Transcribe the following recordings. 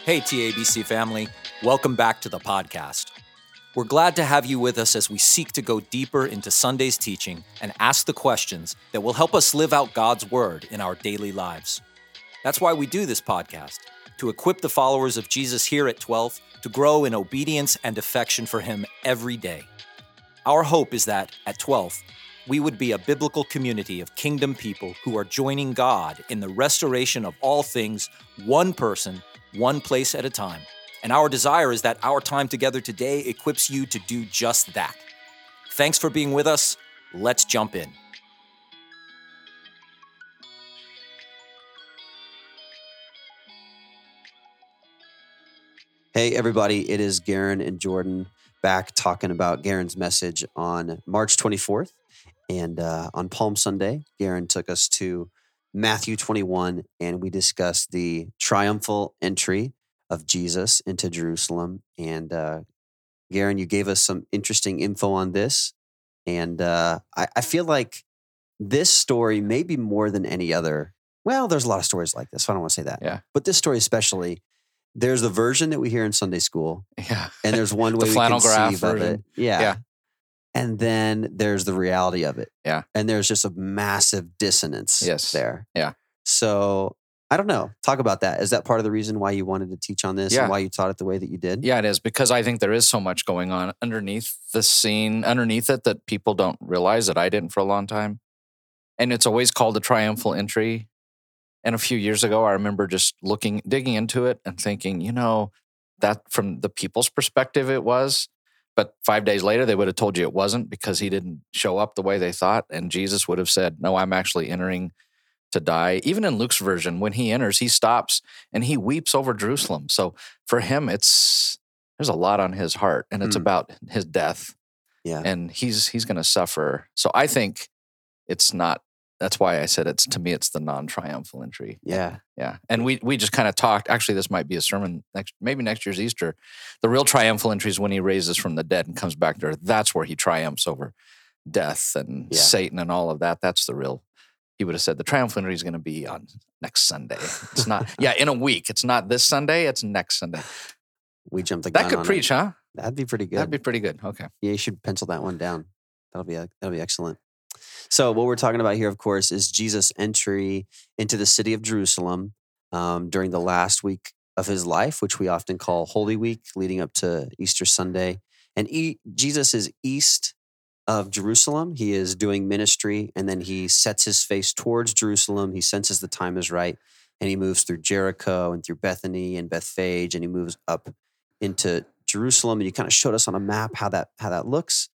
Hey, TABC family. Welcome back to the podcast. We're glad to have you with us as we seek to go deeper into Sunday's teaching and ask the questions that will help us live out God's word in our daily lives. That's why we do this podcast, to equip the followers of Jesus here at 12th to grow in obedience and affection for him every day. Our hope is that at 12th, we would be a biblical community of kingdom people who are joining God in the restoration of all things, one person, one place at a time. And our desire is that our time together today equips you to do just that. Thanks for being with us. Let's jump in. Hey, everybody, it is Garen and Jordan back talking about Garen's message on March 24th. And on Palm Sunday, Garen took us to Matthew 21, and we discussed the triumphal entry of Jesus into Jerusalem. And Garen, you gave us some interesting info on this. And I feel like this story, maybe more than any other, well, there's a lot of stories like this, so I don't want to say that. Yeah. But this story especially, there's the version that we hear in Sunday school. Yeah. And there's one way we flannel graph conceive of it. version. Yeah. Yeah. And then there's the reality of it. Yeah. And there's just a massive dissonance there. Yeah. So I don't know. Talk about that. Is that part of the reason why you wanted to teach on this Yeah. and why you taught it the way that you did? Yeah, it is, because I think there is so much going on underneath the scene, underneath it, that people don't realize, that I didn't for a long time. And it's always called the triumphal entry. And a few years ago, I remember just digging into it and thinking, that from the people's perspective, it was. But 5 days later, they would have told you it wasn't, because he didn't show up the way they thought. And Jesus would have said, no, I'm actually entering to die. Even in Luke's version, when he enters, he stops and he weeps over Jerusalem. So for him, there's a lot on his heart, and it's about his death. Yeah. And he's going to suffer. So I think it's not. That's why I said it's the non-triumphal entry. Yeah. Yeah. And we just kind of talked. Actually, this might be a sermon maybe next year's Easter. The real triumphal entry is when he raises from the dead and comes back to earth. That's where he triumphs over death and Satan and all of that. That's the real. He would have said the triumphal entry is going to be on next Sunday. It's not. in a week. It's not this Sunday. It's next Sunday. We jumped the gun. That could on preach, it. huh? That'd be pretty good. That'd be pretty good. Okay. Yeah, you should pencil that one down. That'll be excellent. So what we're talking about here, of course, is Jesus' entry into the city of Jerusalem during the last week of his life, which we often call Holy Week, leading up to Easter Sunday. And Jesus is east of Jerusalem. He is doing ministry, and then he sets his face towards Jerusalem. He senses the time is right, and he moves through Jericho and through Bethany and Bethphage, and he moves up into Jerusalem. And you kind of showed us on a map how that looks.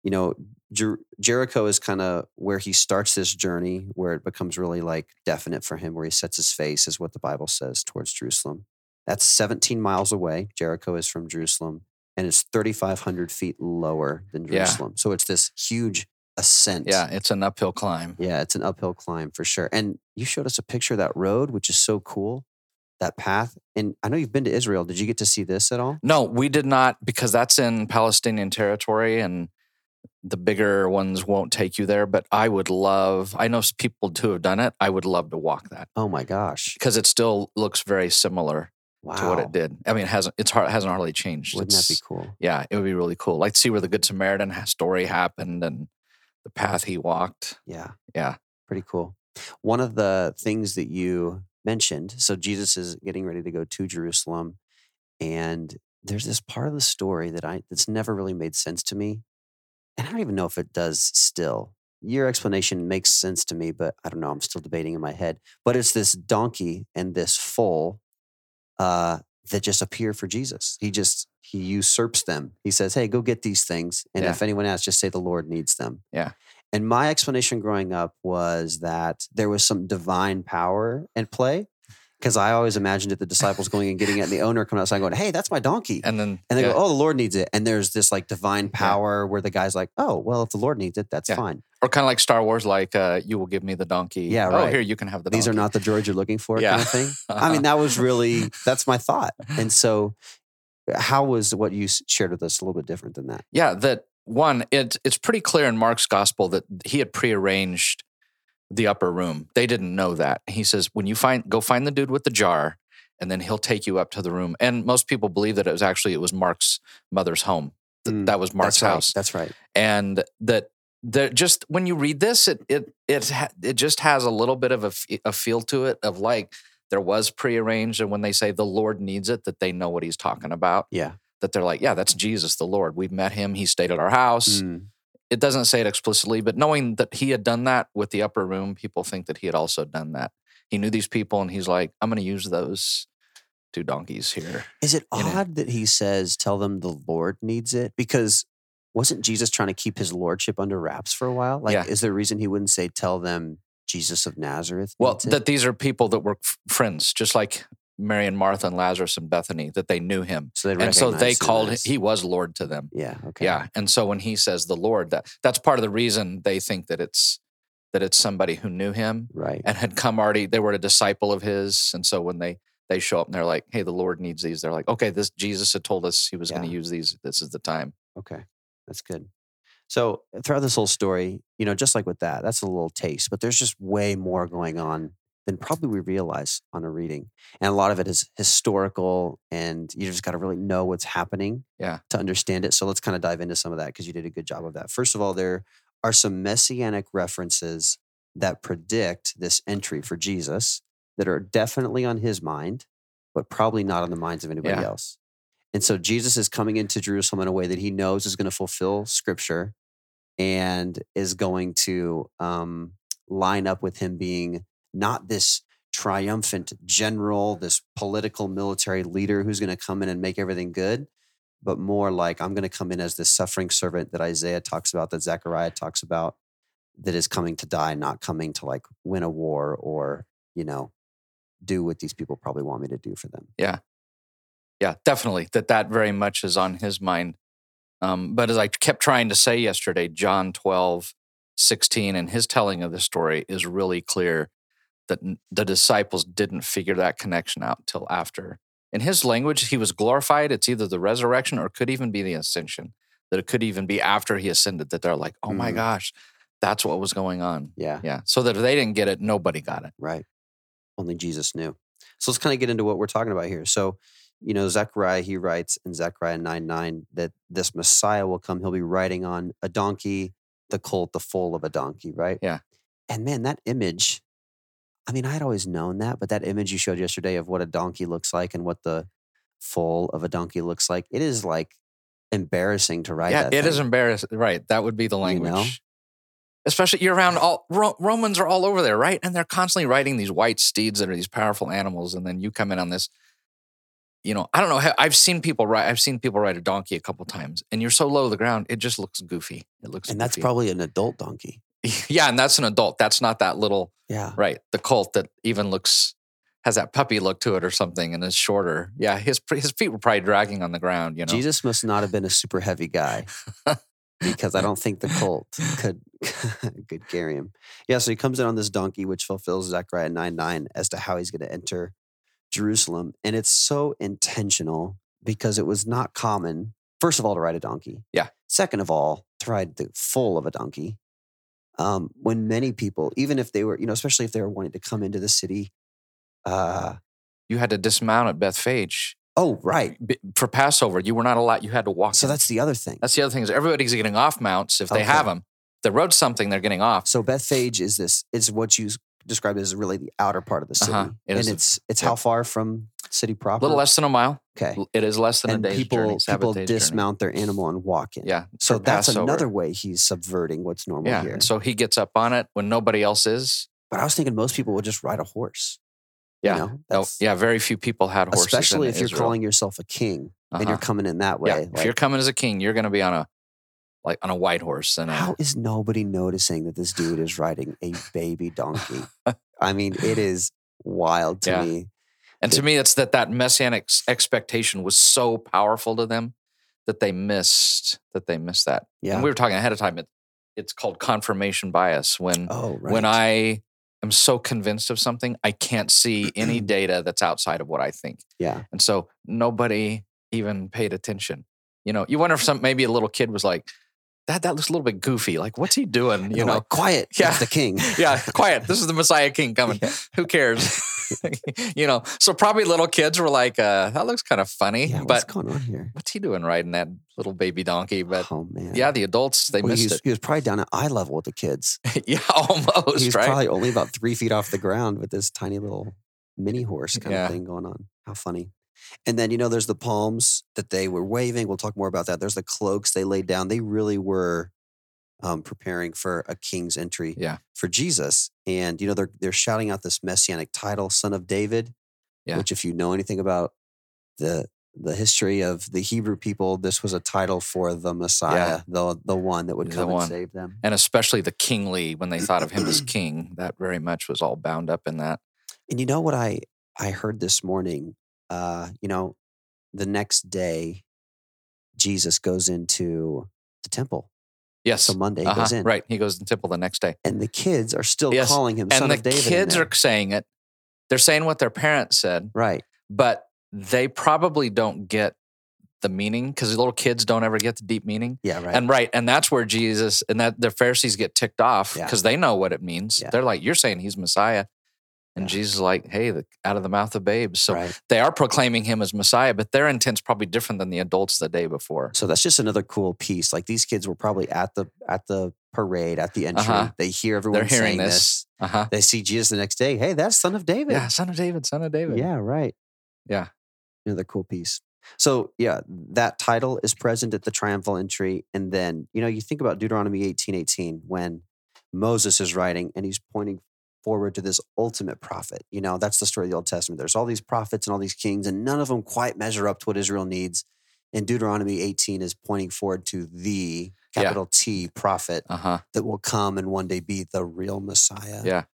Jericho is kind of where he starts this journey, where it becomes really like definite for him, where he sets his face, is what the Bible says, towards Jerusalem. That's 17 miles away. Jericho is from Jerusalem, and it's 3,500 feet lower than Jerusalem. Yeah. So it's this huge ascent. Yeah, it's an uphill climb. Yeah, it's an uphill climb for sure. And you showed us a picture of that road, which is so cool, that path. And I know you've been to Israel. Did you get to see this at all? No, we did not, because that's in Palestinian territory, and the bigger ones won't take you there. But I know people who have done it. I would love to walk that. Oh my gosh. Because it still looks very similar to what it did. I mean, it hasn't hardly changed. Wouldn't that be cool? Yeah, it would be really cool. Like to see where the Good Samaritan story happened and the path he walked. Yeah. Yeah. Pretty cool. One of the things that you mentioned, so Jesus is getting ready to go to Jerusalem, and there's this part of the story that's never really made sense to me. And I don't even know if it does still. Your explanation makes sense to me, but I don't know. I'm still debating in my head. But it's this donkey and this foal that just appear for Jesus. He usurps them. He says, hey, go get these things. And if anyone asks, just say the Lord needs them. Yeah. And my explanation growing up was that there was some divine power at play. Because I always imagined it, the disciples going and getting it, and the owner coming outside going, hey, that's my donkey. And they go, oh, the Lord needs it. And there's this like divine power where the guy's like, oh, well, if the Lord needs it, that's fine. Or kind of like Star Wars, like, you will give me the donkey. Yeah, right. Oh, here, you can have the donkey. These are not the droids you're looking for kind of thing. I mean, that's my thought. And so how was what you shared with us a little bit different than that? Yeah, that one, it's pretty clear in Mark's gospel that he had prearranged the upper room. They didn't know that. He says, when you go find the dude with the jar, and then he'll take you up to the room. And most people believe that it was Mark's mother's home. That was Mark's house. That's right. And that just when you read this, it just has a little bit of a feel to it of like there was prearranged. And when they say the Lord needs it, that they know what he's talking about. Yeah. That they're like, yeah, that's Jesus, the Lord. We've met him. He stayed at our house. It doesn't say it explicitly, but knowing that he had done that with the upper room, people think that he had also done that. He knew these people, and he's like, I'm going to use those 2 donkeys here. Is it odd that he says, tell them the Lord needs it? Because wasn't Jesus trying to keep his lordship under wraps for a while? Like, is there a reason he wouldn't say, tell them Jesus of Nazareth needs it? That these are people that were friends, just like Mary and Martha and Lazarus and Bethany, that they knew him. So they called him, he was Lord to them. Yeah, okay. Yeah, and so when he says the Lord, that's part of the reason they think that it's somebody who knew him, right, and had come already. They were a disciple of his, and so when they show up and they're like, "Hey, the Lord needs these," they're like, "Okay, this Jesus had told us he was going to use these. This is the time." Okay, that's good. So throughout this whole story, just like with that's a little taste, but there's just way more going on than probably we realize on a reading. And a lot of it is historical, and you just got to really know what's happening to understand it. So let's kind of dive into some of that, because you did a good job of that. First of all, there are some messianic references that predict this entry for Jesus that are definitely on his mind, but probably not on the minds of anybody else. And so Jesus is coming into Jerusalem in a way that he knows is going to fulfill Scripture and is going to line up with him being not this triumphant general, this political military leader who's going to come in and make everything good, but more like, I'm going to come in as this suffering servant that Isaiah talks about, that Zechariah talks about, that is coming to die, not coming to like win a war or, do what these people probably want me to do for them. Yeah. Yeah, definitely. That very much is on his mind. But as I kept trying to say yesterday, John 12:16, and his telling of the story is really clear that the disciples didn't figure that connection out till after. In his language, he was glorified. It's either the resurrection or it could even be the ascension, that it could even be after he ascended, that they're like, oh my gosh, that's what was going on. Yeah. Yeah. So that if they didn't get it, nobody got it. Right. Only Jesus knew. So let's kind of get into what we're talking about here. So, Zechariah, he writes in Zechariah 9:9 that this Messiah will come. He'll be riding on a donkey, the colt, the foal of a donkey, right? Yeah. And man, that image, I mean, I had always known that, but that image you showed yesterday of what a donkey looks like and what the foal of a donkey looks like, it is like embarrassing to ride that thing. It is embarrassing. Right. That would be the language. Especially you're around Romans are all over there, right? And they're constantly riding these white steeds that are these powerful animals. And then you come in on this, I don't know how, I've seen people ride a donkey a couple times, and you're so low to the ground, it just looks goofy. And that's probably an adult donkey. Yeah, and that's an adult. That's not that little, right, the colt that even has that puppy look to it or something and is shorter. Yeah, his feet were probably dragging on the ground, Jesus must not have been a super heavy guy, because I don't think the colt could carry him. Yeah, so he comes in on this donkey, which fulfills Zechariah 9:9 as to how he's going to enter Jerusalem. And it's so intentional because it was not common, first of all, to ride a donkey. Yeah. Second of all, to ride the foal of a donkey. When many people, even if they were, especially if they were wanting to come into the city. You had to dismount at Bethphage. Oh, right. For Passover, you were not allowed, you had to walk. So that's the other thing. That's the other thing, is everybody's getting off mounts if they have them. If they rode something, they're getting off. So Bethphage is what you described as really the outer part of the city. It's how far from city proper? A little less than a mile. Okay. It is less than a day's journey. People dismount their animal and walk in. Yeah. So that's another way he's subverting what's normal here. And so he gets up on it when nobody else is. But I was thinking most people would just ride a horse. Yeah. Very few people had horses. Especially if you're calling yourself a king and you're coming in that way. Yeah. If you're coming as a king, you're going to be on a white horse. How is nobody noticing that this dude is riding a baby donkey? I mean, it is wild to me. And to me, it's that messianic expectation was so powerful to them that they missed that. Yeah. And we were talking ahead of time. It's called confirmation bias. When I am so convinced of something, I can't see any data that's outside of what I think. Yeah. And so nobody even paid attention. You wonder if maybe a little kid was like, that looks a little bit goofy. Like, what's he doing? Like, quiet. Yeah. It's the king. Yeah. Quiet. This is the Messiah King coming. Yeah. Who cares? So probably little kids were like, that looks kind of funny. Yeah, what's but going on here? what's he doing riding that little baby donkey? But Oh man. yeah, the adults, they missed it. He was probably down at eye level with the kids. Yeah, almost, He was right? probably only about 3 feet off the ground with this tiny little mini horse kind Yeah. of thing going on. How funny. And then, there's the palms that they were waving. We'll talk more about that. There's the cloaks they laid down. They really were preparing for a king's entry Yeah. for Jesus. And, they're shouting out this messianic title, Son of David, Yeah. which if you know anything about the history of the Hebrew people, this was a title for the Messiah, the one that would come and save them. And especially the kingly, when they thought of him as king, that very much was all bound up in that. And you know what I heard this morning? The next day, Jesus goes into the temple. Yes. So Monday he goes in. Right. He goes to the temple the next day. And the kids are still calling him Son of David. And the kids are saying it. They're saying what their parents said. Right. But they probably don't get the meaning because the little kids don't ever get the deep meaning. Yeah, right. And that's where Jesus and that the Pharisees get ticked off because they know what it means. Yeah. They're like, you're saying he's Messiah. And Jesus is like, hey, out of the mouth of babes. So they are proclaiming him as Messiah, but their intent's probably different than the adults the day before. So that's just another cool piece. Like these kids were probably at the parade, at the entry. They hear everyone saying this. They see Jesus the next day. Hey, that's Son of David. Yeah, Son of David, Son of David. Yeah, right. Yeah. Another cool piece. So yeah, that title is present at the triumphal entry. And then, you think about Deuteronomy 18:18 when Moses is writing and he's pointing forward to this ultimate prophet. That's the story of the Old Testament. There's all these prophets and all these kings, and none of them quite measure up to what Israel needs. And Deuteronomy 18 is pointing forward to the capital T prophet that will come and one day be the real Messiah. Yeah.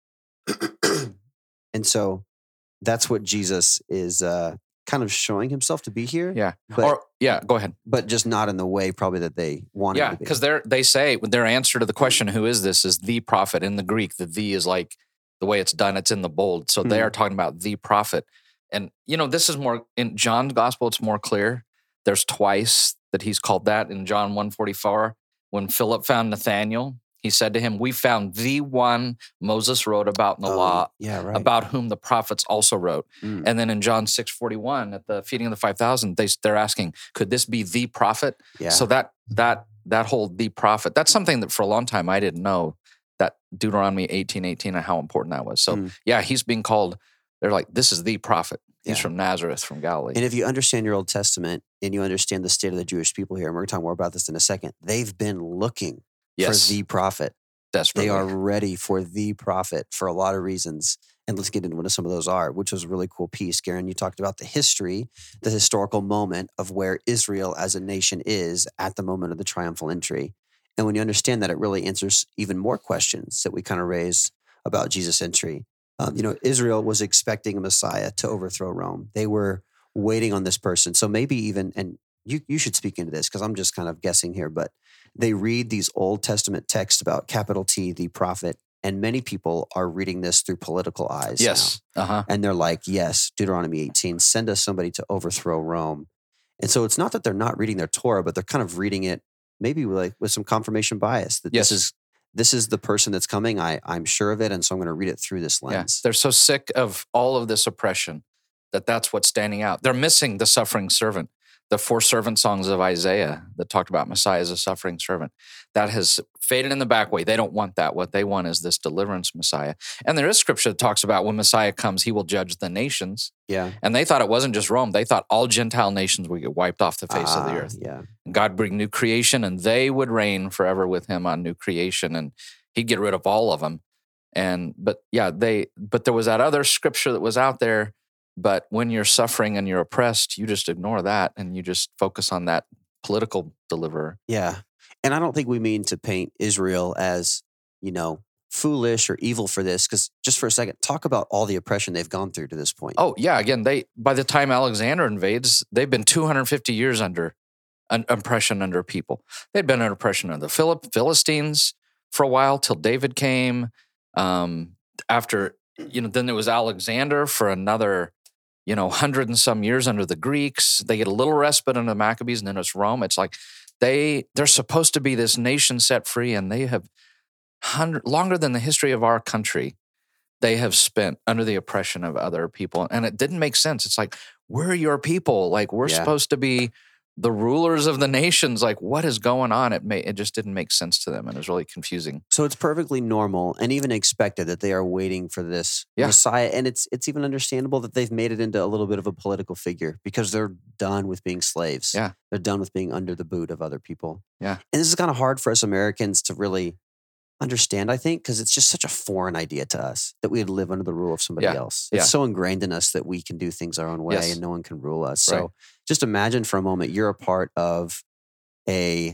And so that's what Jesus is kind of showing himself to be here. Yeah. But, go ahead. But just not in the way probably that they want him to be. Yeah, because they say their answer to the question, who is this, is the prophet. In the Greek, the is like the way it's done, it's in the bold. So they are talking about the prophet. And, this is more, in John's gospel, it's more clear. There's twice that he's called that. In John 1:44, when Philip found Nathanael, he said to him, we found the one Moses wrote about in the law, about whom the prophets also wrote. And then in John 6:41, at the feeding of the 5,000, they're asking, could this be the prophet? Yeah. So that whole the prophet, that's something that for a long time I didn't know, that Deuteronomy 18:18 and how important that was. So he's being called, they're like, this is the prophet. He's from Nazareth, from Galilee. And if you understand your Old Testament and you understand the state of the Jewish people here, and we're going to talk more about this in a second, they've been looking for the prophet. Desperately. They are ready for the prophet for a lot of reasons. And let's get into what some of those are, which was a really cool piece. Garen, you talked about the historical moment of where Israel as a nation is at the moment of the triumphal entry. And when you understand that, it really answers even more questions that we kind of raise about Jesus' entry. Israel was expecting a Messiah to overthrow Rome. They were waiting on this person. So maybe even, and you should speak into this because I'm just kind of guessing here, but they read these Old Testament texts about capital T, the prophet, and many people are reading this through political eyes. Yes. Now. And they're like, yes, Deuteronomy 18, send us somebody to overthrow Rome. And so it's not that they're not reading their Torah, but they're kind of reading it maybe with some confirmation bias that this is the person that's coming. I'm sure of it. And so I'm going to read it through this lens. They're so sick of all of this oppression that's what's standing out. They're missing the suffering servant. The 4 servant songs of Isaiah that talked about Messiah as a suffering servant, that has faded in the back way. They don't want that. What they want is this deliverance Messiah. And there is scripture that talks about when Messiah comes, he will judge the nations. Yeah. And they thought it wasn't just Rome. They thought all Gentile nations would get wiped off the face of the earth. Yeah. And God bring new creation and they would reign forever with him on new creation. And he'd get rid of all of them. But there was that other scripture that was out there. But when you're suffering and you're oppressed, you just ignore that and you just focus on that political deliverer. Yeah. And I don't think we mean to paint Israel as, foolish or evil for this. Because just for a second, talk about all the oppression they've gone through to this point. Oh, yeah. Again, by the time Alexander invades, they've been 250 years under oppression under people. They'd been under oppression under the Philistines for a while till David came. After, then there was Alexander for another 100 and some years under the Greeks. They get a little respite under the Maccabees, and then it's Rome. It's like they're supposed to be this nation set free, and they have longer than the history of our country. they have spent under the oppression of other people. And it didn't make sense. It's like, we're your people. Like, we're Yeah. supposed to be the rulers of the nations. Like, what is going on? It just didn't make sense to them. And it was really confusing. So it's perfectly normal and even expected that they are waiting for this Yeah. Messiah. And it's even understandable that they've made it into a little bit of a political figure because they're done with being slaves. Yeah. They're done with being under the boot of other people. Yeah. And this is kind of hard for us Americans to really understand, I think, because it's just such a foreign idea to us that we'd live under the rule of somebody Yeah. else. Yeah. It's so ingrained in us that we can do things our own way Yes. and no one can rule us. Right. So just imagine for a moment you're a part of a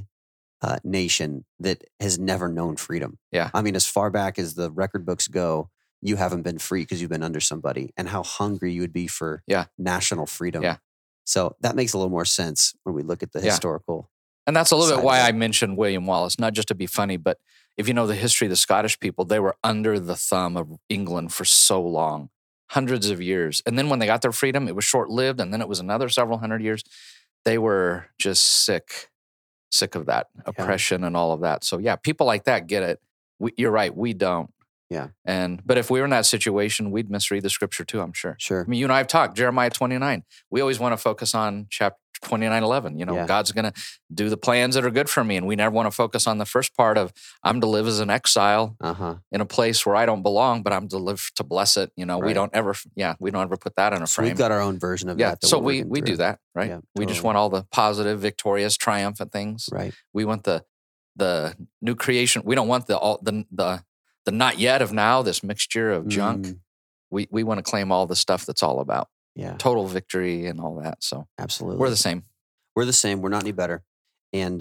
nation that has never known freedom. Yeah. I mean, as far back as the record books go, you haven't been free because you've been under somebody, and how hungry you would be for Yeah. national freedom. Yeah. So that makes a little more sense when we look at the Yeah. historical. And that's a little side bit of why it. I mentioned William Wallace, not just to be funny, but if you know the history of the Scottish people, they were under the thumb of England for so long, hundreds of years. And then when they got their freedom, it was short-lived, and then it was another several hundred years. They were just sick of that oppression and all of that. So yeah, people like that get it. You're right, we don't. Yeah. But if we were in that situation, we'd misread the scripture too, I'm sure. Sure. I mean, you and I have talked, Jeremiah 29. We always want to focus on chapter 29:11. You know, Yeah. God's going to do the plans that are good for me. And we never want to focus on the first part of, I'm to live as an exile in a place where I don't belong, but I'm to live to bless it. You know, we Right. don't ever put that in a So frame. we've got our own version of that. So we're we working do through. that, right? Yeah, We just totally. want all the positive, victorious, triumphant things. Right. We want the new creation. We don't want the not yet of now, this mixture of junk. Mm, We want to claim all the stuff that's all about yeah, total victory and all that. So absolutely. we're the same. We're the same. We're not any better. And,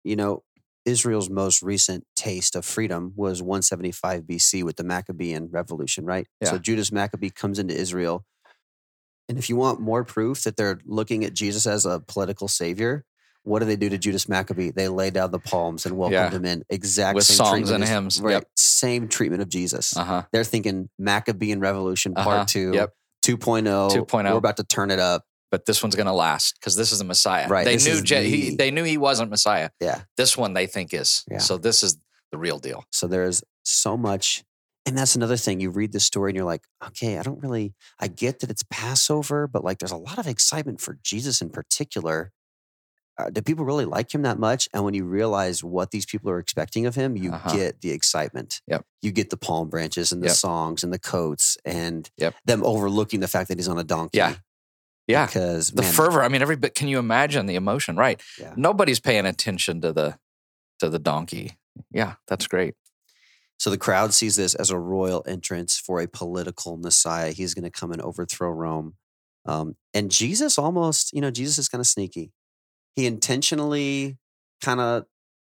Israel's most recent taste of freedom was 175 BC with the Maccabean Revolution, right? Yeah. So Judas Maccabee comes into Israel. And if you want more proof that they're looking at Jesus as a political savior, what do they do to Judas Maccabee? They lay down the palms and welcomed him in. Exact With same songs treatment and as- hymns. Right. Yep. Same treatment of Jesus. Uh-huh. They're thinking Maccabean Revolution Uh-huh. Part 2, Yep. 2.0. 2.0. We're about to turn it up. But this one's going to last because this is the Messiah. Right, They this knew is the- they knew he wasn't Messiah. Yeah. This one they think is. Yeah. So this is the real deal. So there's so much. And that's another thing. You read this story and you're like, okay, I get that it's Passover, but like there's a lot of excitement for Jesus in particular. Do people really like him that much? And when you realize what these people are expecting of him, you Uh-huh. get the excitement. Yep. You get the palm branches and the Yep. songs and the coats and Yep. them overlooking the fact that he's on a donkey. Yeah. Yeah. Because The man, fervor. I mean, every bit. Can you imagine the emotion? Right. Yeah. Nobody's paying attention to the donkey. Yeah, that's great. So the crowd sees this as a royal entrance for a political Messiah. He's going to come and overthrow Rome. And Jesus almost, Jesus is kind of sneaky. He intentionally kind of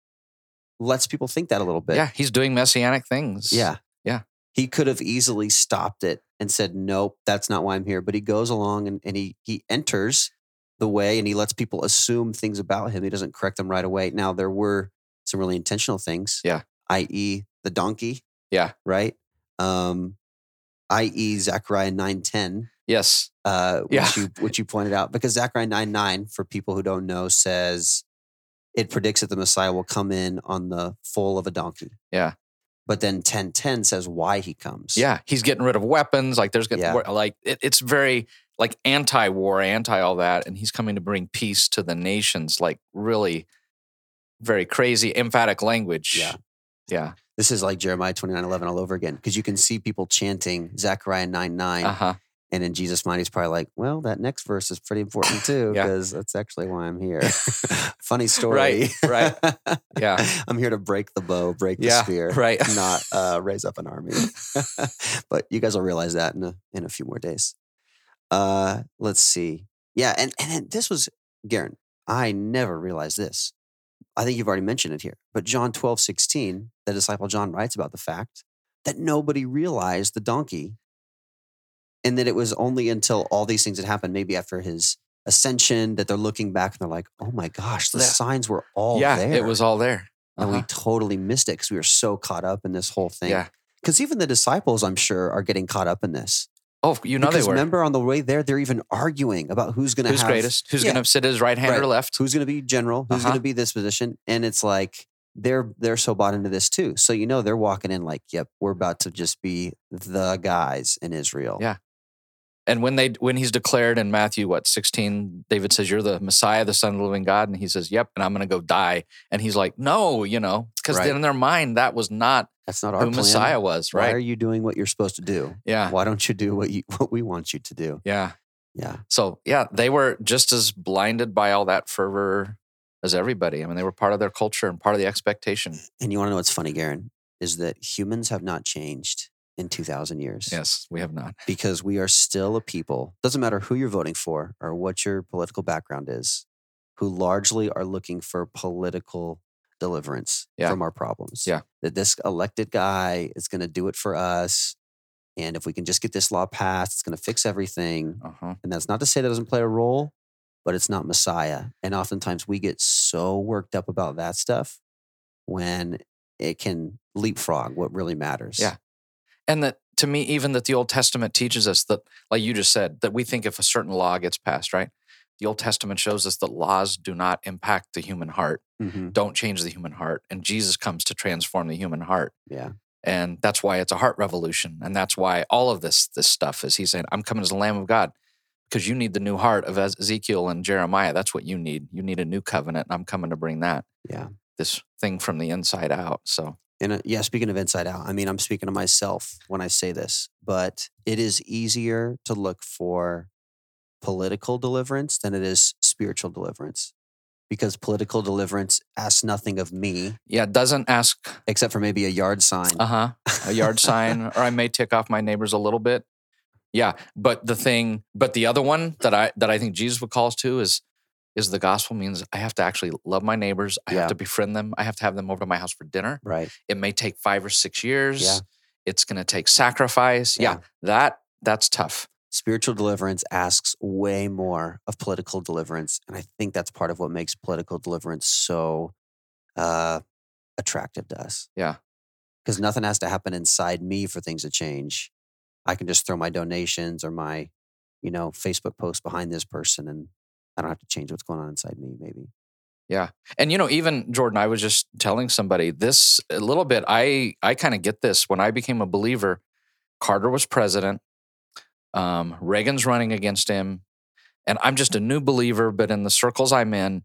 lets people think that a little bit. Yeah, he's doing messianic things. Yeah. Yeah. He could have easily stopped it and said, nope, that's not why I'm here. But he goes along and he enters the way and he lets people assume things about him. He doesn't correct them right away. Now, there were some really intentional things. Yeah. I.e. the donkey. Yeah. Right? I.e. Zechariah 9:10. Yes. Which you pointed out, because Zechariah 9:9, for people who don't know, says it predicts that the Messiah will come in on the foal of a donkey. Yeah. But then 10:10 says why he comes. Yeah. He's getting rid of weapons. Like there's getting Yeah. like it's very like anti-war, anti all that, and he's coming to bring peace to the nations. Like really, very crazy, emphatic language. Yeah. Yeah. This is like Jeremiah 29:11 all over again, because you can see people chanting Zechariah 9:9, Uh-huh. and in Jesus' mind, he's probably like, well, that next verse is pretty important too, Yeah. because that's actually why I'm here. Funny story. Right. Yeah. I'm here to break the bow, break the Yeah, spear, right. not raise up an army. But you guys will realize that in a few more days. Let's see. Yeah, and this was, Garen, I never realized this. I think you've already mentioned it here. But John 12:16, the disciple John writes about the fact that nobody realized the donkey, and that it was only until all these things had happened, maybe after his ascension, that they're looking back and they're like, oh my gosh, the Yeah. signs were all Yeah. there. It was all there. And we Uh-huh. totally missed it because we were so caught up in this whole thing. Yeah. Because even the disciples, I'm sure, are getting caught up in this. Oh, you know Because they were. remember, on the way there, they're even arguing about who's going to Who's have greatest? Who's Yeah. going to sit at his right hand or Right. left? who's going to be general, who's Uh-huh. going to be this position. And it's like, they're so bought into this too. So they're walking in like, yep, we're about to just be the guys in Israel. Yeah. And when he's declared in Matthew 16, David says, "You're the Messiah, the Son of the living God," and he says, "Yep, and I'm going to go die." And he's like, "No, because Right. then in their mind that was not That's not our who plan. Messiah was, Why right? are you doing what you're supposed to do? Yeah, Why don't you do what we want you to do? yeah. Yeah. So yeah, they were just as blinded by all that fervor as everybody. I mean, they were part of their culture and part of the expectation. And you want to know what's funny, Garen, is that humans have not changed in 2,000 years. Yes, we have not. Because we are still a people, doesn't matter who you're voting for or what your political background is, who largely are looking for political deliverance from our problems. Yeah. That this elected guy is going to do it for us. And if we can just get this law passed, it's going to fix everything. Uh-huh. And that's not to say that doesn't play a role, but it's not Messiah. And oftentimes we get so worked up about that stuff when it can leapfrog what really matters. Yeah. And that, to me, even that the Old Testament teaches us that, like you just said, that we think if a certain law gets passed, right? The Old Testament shows us that laws do not impact the human heart, don't change the human heart. And Jesus comes to transform the human heart. Yeah. And that's why it's a heart revolution. And that's why all of this stuff is he's saying, I'm coming as the Lamb of God, because you need the new heart of Ezekiel and Jeremiah. That's what you need. You need a new covenant. And I'm coming to bring that. Yeah. This thing from the inside out. So. And speaking of inside out, I mean, I'm speaking to myself when I say this, but it is easier to look for political deliverance than it is spiritual deliverance, because political deliverance asks nothing of me. Yeah, it doesn't ask. Except for maybe a yard sign. A yard sign, or I may tick off my neighbors a little bit. Yeah, but the other one that I think Jesus would call us to is the gospel means I have to actually love my neighbors. I have to befriend them. I have to have them over to my house for dinner. Right. It may take 5 or 6 years. Yeah. It's going to take sacrifice. Yeah. That's tough. Spiritual deliverance asks way more of political deliverance. And I think that's part of what makes political deliverance so attractive to us. Yeah. Because nothing has to happen inside me for things to change. I can just throw my donations or my, Facebook post behind this person, and I don't have to change what's going on inside me, maybe. Yeah. And, even Jordan, I was just telling somebody this a little bit. I kind of get this. When I became a believer, Carter was president. Reagan's running against him. And I'm just a new believer, but in the circles I'm in,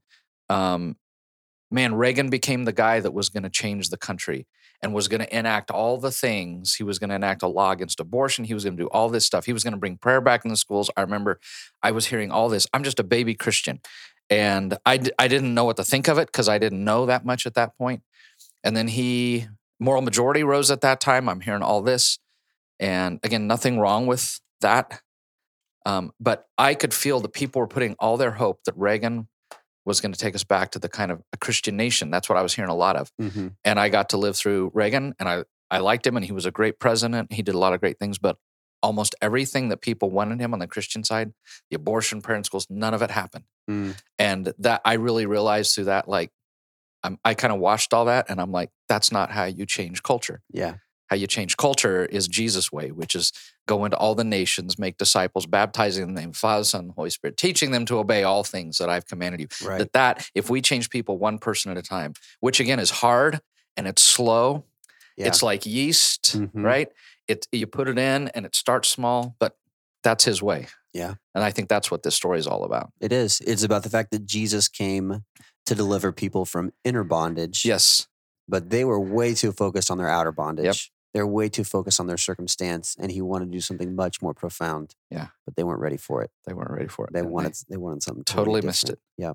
Reagan became the guy that was going to change the country and was going to enact all the things. He was going to enact a law against abortion. He was going to do all this stuff. He was going to bring prayer back in the schools. I remember I was hearing all this. I'm just a baby Christian. And I didn't know what to think of it because I didn't know that much at that point. And then moral majority rose at that time. I'm hearing all this. And again, nothing wrong with that. But I could feel that people were putting all their hope that Reagan was going to take us back to the kind of a Christian nation. That's what I was hearing a lot of. Mm-hmm. And I got to live through Reagan, and I liked him, and he was a great president. He did a lot of great things, but almost everything that people wanted him on the Christian side, the abortion, prayer in schools, none of it happened. Mm. And that I really realized through that, like, I kind of watched all that, and I'm like, that's not how you change culture. Yeah. How you change culture is Jesus' way, which is go into all the nations, make disciples, baptizing in the name of the Father, Son, and the Holy Spirit, teaching them to obey all things that I've commanded you. Right. That if we change people one person at a time, which again is hard and it's slow, it's like yeast, right? You put it in and it starts small, but that's his way. Yeah. And I think that's what this story is all about. It is. It's about the fact that Jesus came to deliver people from inner bondage. Yes. But they were way too focused on their outer bondage. Yep. They're way too focused on their circumstance, and he wanted to do something much more profound. Yeah. But they weren't ready for it. They weren't ready for it. They wanted something totally different. missed it. Yeah.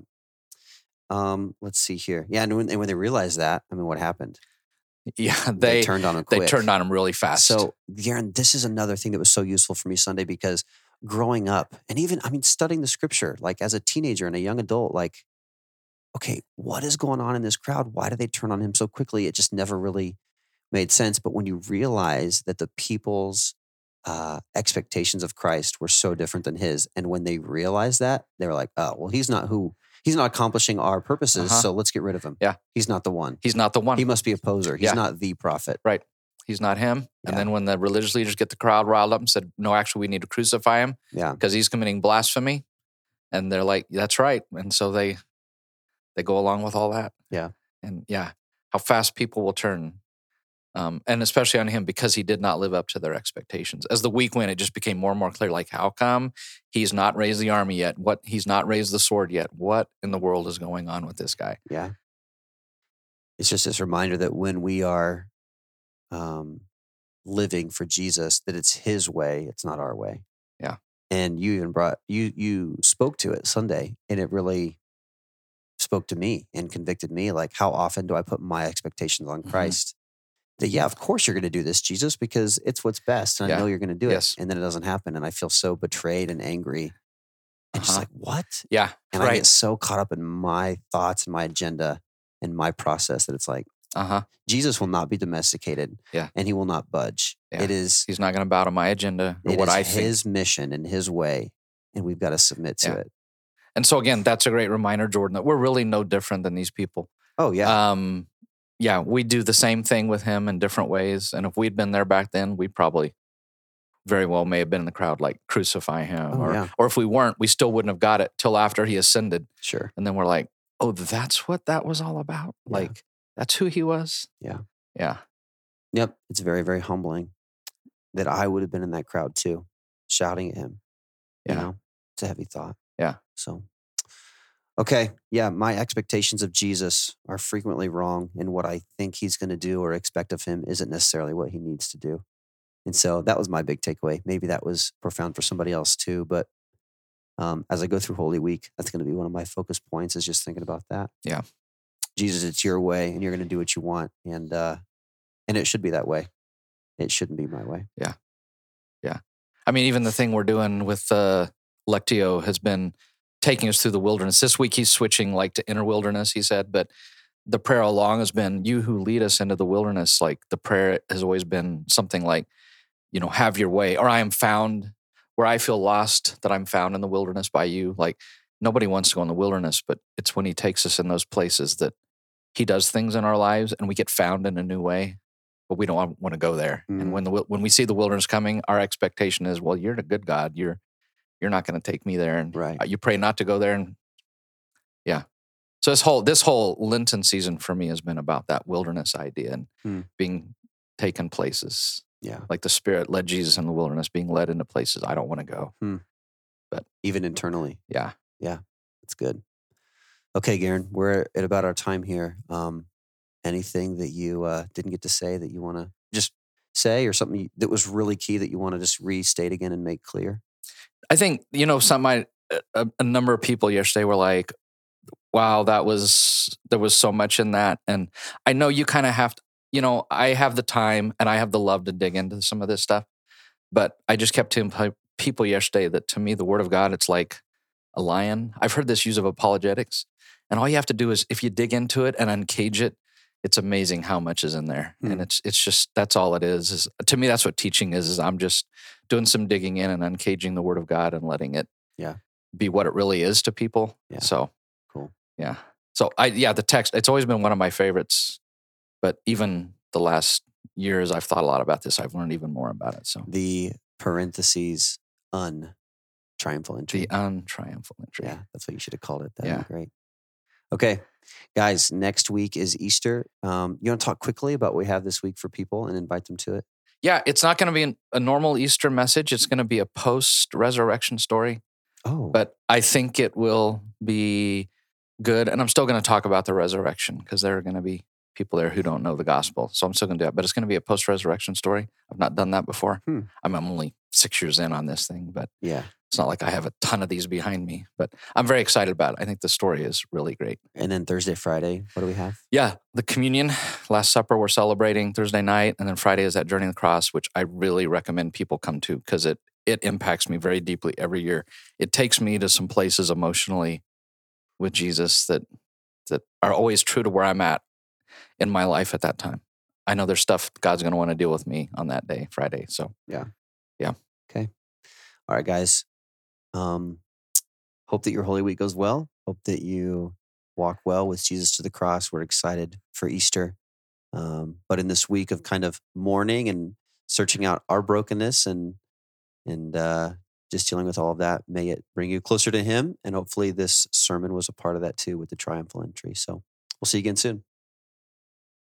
Let's see here. Yeah, and when they realized that, I mean, what happened? Yeah, they turned on him quick. They turned on him really fast. So, Garen, this is another thing that was so useful for me Sunday, because growing up and even, studying the scripture, like as a teenager and a young adult, like, okay, what is going on in this crowd? Why do they turn on him so quickly? It just never really made sense. But when you realize that the people's expectations of Christ were so different than his, and when they realized that, they were like, oh, well, he's not accomplishing our purposes, so let's get rid of him. Yeah. He's not the one. He's not the one. He must be a poser. He's not the prophet. Right. He's not him. And then when the religious leaders get the crowd riled up and said, no, actually, we need to crucify him because he's committing blasphemy. And they're like, that's right. And so they go along with all that. Yeah. And yeah. how fast people will turn. And especially on him because he did not live up to their expectations. As the week went, it just became more and more clear, like, how come he's not raised the army yet? He's not raised the sword yet? What in the world is going on with this guy? Yeah. It's just this reminder that when we are living for Jesus, that it's his way, it's not our way. Yeah. And you even you spoke to it Sunday, and it really spoke to me and convicted me. Like, how often do I put my expectations on Christ? That, yeah, of course you're going to do this, Jesus, because it's what's best. And I know you're going to do it. And then it doesn't happen. And I feel so betrayed and angry. And just like, what? Yeah. And I get so caught up in my thoughts and my agenda and my process that it's like, Jesus will not be domesticated. Yeah. And he will not budge. Yeah. He's not going to bow to my agenda or what I think. His mission and his way. And we've got to submit to it. And so again, that's a great reminder, Jordan, that we're really no different than these people. Oh, yeah. Yeah, we do the same thing with him in different ways. And if we'd been there back then, we probably very well may have been in the crowd, like, crucify him. Or if we weren't, we still wouldn't have got it till after he ascended. Sure. And then we're like, oh, that's what that was all about? Yeah. Like, that's who he was? Yeah. Yeah. Yep. It's very, very humbling that I would have been in that crowd too, shouting at him. Yeah. You know, it's a heavy thought. Yeah. So, okay. Yeah. My expectations of Jesus are frequently wrong, and what I think he's going to do or expect of him isn't necessarily what he needs to do. And so that was my big takeaway. Maybe that was profound for somebody else too. But as I go through Holy Week, that's going to be one of my focus points, is just thinking about that. Yeah. Jesus, it's your way, and you're going to do what you want. And it should be that way. It shouldn't be my way. Yeah. Yeah. I mean, even the thing we're doing with Lectio has been taking us through the wilderness. This week he's switching like to inner wilderness, he said, but the prayer all along has been, you who lead us into the wilderness. Like, the prayer has always been something like, have your way, or I am found where I feel lost, that I'm found in the wilderness by you. Like, nobody wants to go in the wilderness, but it's when he takes us in those places that he does things in our lives and we get found in a new way, but we don't want to go there. And when we see the wilderness coming, our expectation is, well, you're a good God. You're not going to take me there. And you pray not to go there. And yeah. So this whole Lenten season for me has been about that wilderness idea and being taken places. Yeah. Like the Spirit led Jesus in the wilderness, being led into places I don't want to go. But even internally. Yeah. Yeah. That's good. Okay, Garen, we're at about our time here. Anything that you didn't get to say that you want to just say, or something that was really key that you want to just restate again and make clear? I think, a number of people yesterday were like, wow, there was so much in that. And I know you kind of have to, I have the time and I have the love to dig into some of this stuff, but I just kept telling people yesterday that, to me, the Word of God, it's like a lion. I've heard this use of apologetics, and all you have to do is, if you dig into it and uncage it, it's amazing how much is in there. And it's just, that's all it is. To me, that's what teaching is I'm just doing some digging in and uncaging the Word of God and letting it be what it really is to people. Yeah. So cool. Yeah. So the text, it's always been one of my favorites, but even the last years I've thought a lot about this, I've learned even more about it. So the parentheses triumphal entry. The untriumphal entry. Yeah, that's what you should have called it. That'd be great. Okay, guys, next week is Easter. You want to talk quickly about what we have this week for people and invite them to it? Yeah, it's not going to be a normal Easter message. It's going to be a post-resurrection story. Oh. But I think it will be good. And I'm still going to talk about the resurrection, because there are going to be people there who don't know the gospel. So I'm still going to do it. But it's going to be a post-resurrection story. I've not done that before. I'm only 6 years in on this thing, but it's not like I have a ton of these behind me. But I'm very excited about it. I think the story is really great. And then Thursday, Friday, what do we have? Yeah, the communion, Last Supper, we're celebrating Thursday night. And then Friday is that Journey of the Cross, which I really recommend people come to, because it impacts me very deeply every year. It takes me to some places emotionally with Jesus that are always true to where I'm at in my life at that time. I know there's stuff God's going to want to deal with me on that day, Friday. So yeah. Okay. All right, guys. Hope that your Holy Week goes well. Hope that you walk well with Jesus to the cross. We're excited for Easter. But in this week of kind of mourning and searching out our brokenness and just dealing with all of that, may it bring you closer to Him. And hopefully this sermon was a part of that too, with the triumphal entry. So we'll see you again soon.